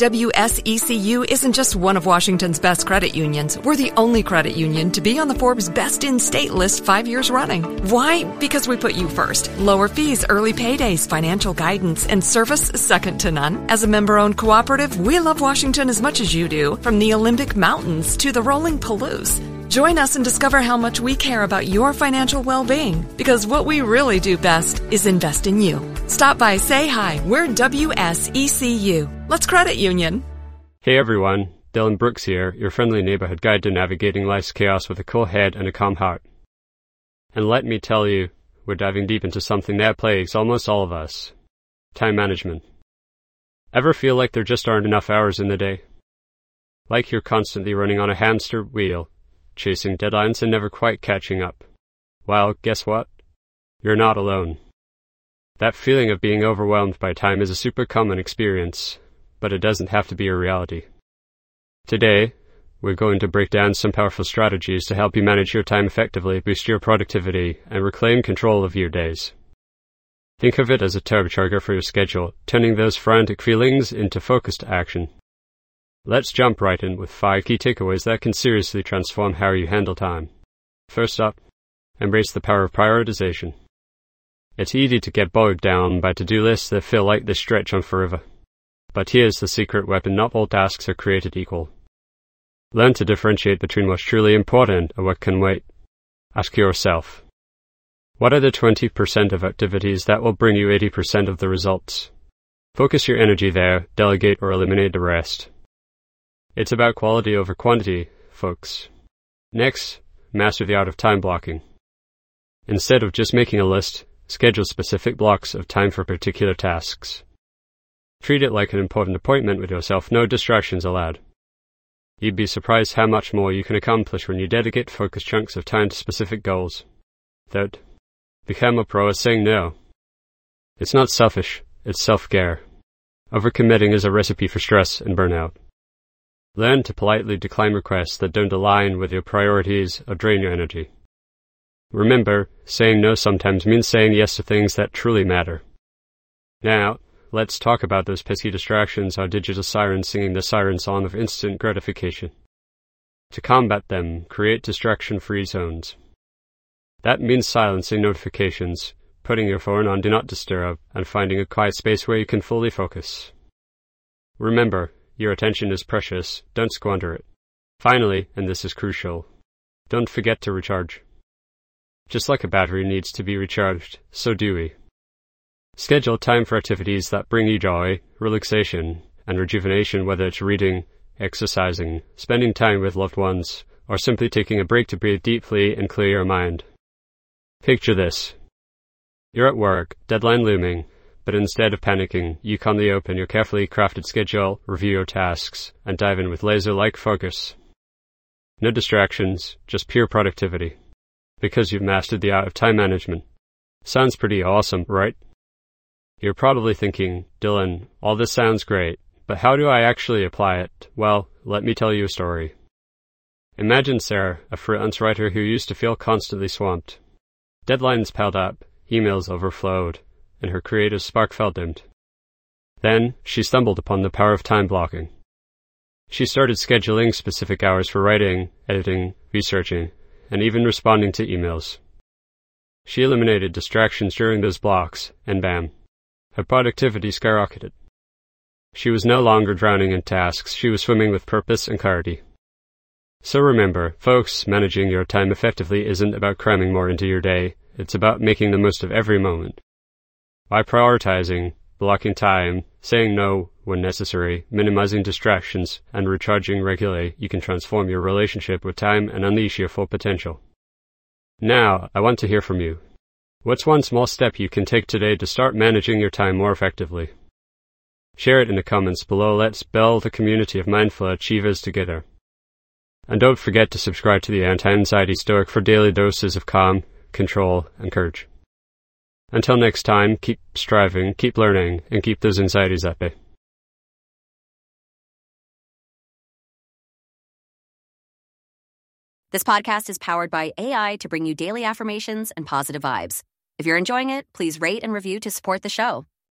WSECU isn't just one of Washington's best credit unions. We're the only credit union to be on the Forbes Best in State list 5 years running. Why? Because we put you first. Lower fees, early paydays, financial guidance, and service second to none. As a member-owned cooperative, we love Washington as much as you do, from the Olympic Mountains to the rolling Palouse. Join us and discover how much we care about your financial well-being, because what we really do best is invest in you. Stop by, say hi. We're WSECU. Let's credit union. Hey everyone, Dylan Brooks here, your friendly neighborhood guide to navigating life's chaos with a cool head and a calm heart. And let me tell you, we're diving deep into something that plagues almost all of us. Time management. Ever feel like there just aren't enough hours in the day? Like you're constantly running on a hamster wheel, chasing deadlines and never quite catching up. Well, guess what? You're not alone. That feeling of being overwhelmed by time is a super common experience, but it doesn't have to be a reality. Today, we're going to break down some powerful strategies to help you manage your time effectively, boost your productivity, and reclaim control of your days. Think of it as a turbocharger for your schedule, turning those frantic feelings into focused action. Let's jump right in with 5 key takeaways that can seriously transform how you handle time. First up, embrace the power of prioritization. It's easy to get bogged down by to-do lists that feel like they stretch on forever. But here's the secret weapon: not all tasks are created equal. Learn to differentiate between what's truly important and what can wait. Ask yourself, what are the 20% of activities that will bring you 80% of the results? Focus your energy there, delegate or eliminate the rest. It's about quality over quantity, folks. Next, master the art of time blocking. Instead of just making a list, schedule specific blocks of time for particular tasks. Treat it like an important appointment with yourself, no distractions allowed. You'd be surprised how much more you can accomplish when you dedicate focused chunks of time to specific goals. Third, become a pro at saying no. It's not selfish, it's self-care. Overcommitting is a recipe for stress and burnout. Learn to politely decline requests that don't align with your priorities or drain your energy. Remember, saying no sometimes means saying yes to things that truly matter. Now, let's talk about those pesky distractions, our digital sirens singing the siren song of instant gratification. To combat them, create distraction-free zones. That means silencing notifications, putting your phone on Do Not Disturb, and finding a quiet space where you can fully focus. Remember, your attention is precious, don't squander it. Finally, and this is crucial, don't forget to recharge. Just like a battery needs to be recharged, so do we. Schedule time for activities that bring you joy, relaxation, and rejuvenation, whether it's reading, exercising, spending time with loved ones, or simply taking a break to breathe deeply and clear your mind. Picture this. You're at work, deadline looming, but instead of panicking, you calmly open your carefully crafted schedule, review your tasks, and dive in with laser-like focus. No distractions, just pure productivity. Because you've mastered the art of time management. Sounds pretty awesome, right? You're probably thinking, Dylan, all this sounds great, but how do I actually apply it? Well, let me tell you a story. Imagine Sarah, a freelance writer who used to feel constantly swamped. Deadlines piled up, emails overflowed, and her creative spark felt dimmed. Then, she stumbled upon the power of time blocking. She started scheduling specific hours for writing, editing, researching, and even responding to emails. She eliminated distractions during those blocks, and bam, her productivity skyrocketed. She was no longer drowning in tasks, she was swimming with purpose and clarity. So remember, folks, managing your time effectively isn't about cramming more into your day, it's about making the most of every moment. By prioritizing, blocking time, saying no when necessary, minimizing distractions, and recharging regularly, you can transform your relationship with time and unleash your full potential. Now, I want to hear from you. What's one small step you can take today to start managing your time more effectively? Share it in the comments below. Let's build a community of mindful achievers together. And don't forget to subscribe to the Anti-Anxiety Stoic for daily doses of calm, control, and courage. Until next time, keep striving, keep learning, and keep those anxieties at bay. This podcast is powered by AI to bring you daily affirmations and positive vibes. If you're enjoying it, please rate and review to support the show.